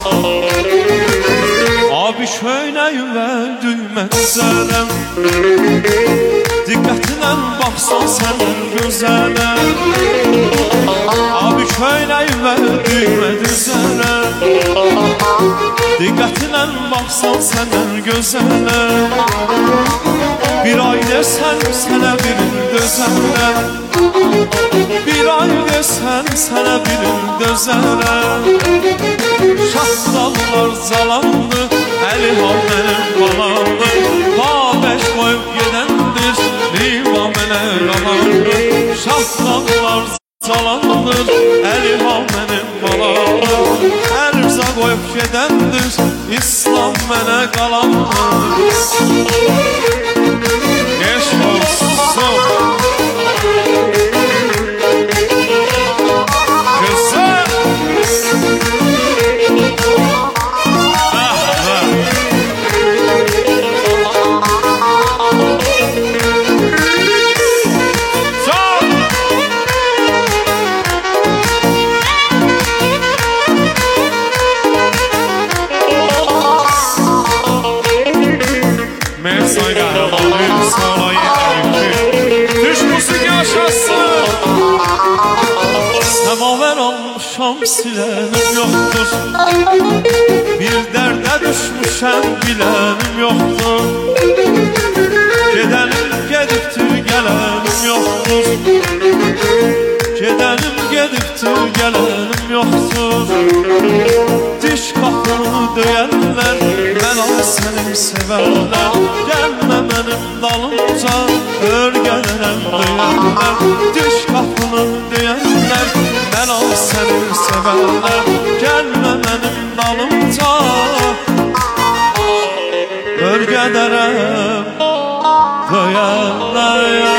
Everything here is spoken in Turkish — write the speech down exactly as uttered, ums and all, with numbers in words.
Abi şöyleyim ve düğme güzelim, dikkatlə baxsan sənin gözələ. Abi şöyleyim ve düğme güzelim, dikkatlə baxsan sənin gözələ. Bir ay desen sənə birin dözələ, bir ay desen sənə birin dözələ. Şahlallar zalandı, əli hal mənim balamdı. Babeş qoyub gedəndir, riva mənə qalandı. Şahlallar zalandır, əli hal mənim balamdı. Ərza qoyub gedəndir, İslam mənə qalandı. Eş olsun Semaver olmuşam silenim yoktur, bir derde düşmüşem bilenim yoktur. Gedenim gediptir gelenim yoktur, gedenim gediptir gelenim yoktur. Diş kapını döyenler, ben al senin severler. Gelme benim dalımca, örgelerem döyenler. Diş kapını döyenler, ben al senin severler. Gelme benim dalımca, örgelerem döyenler.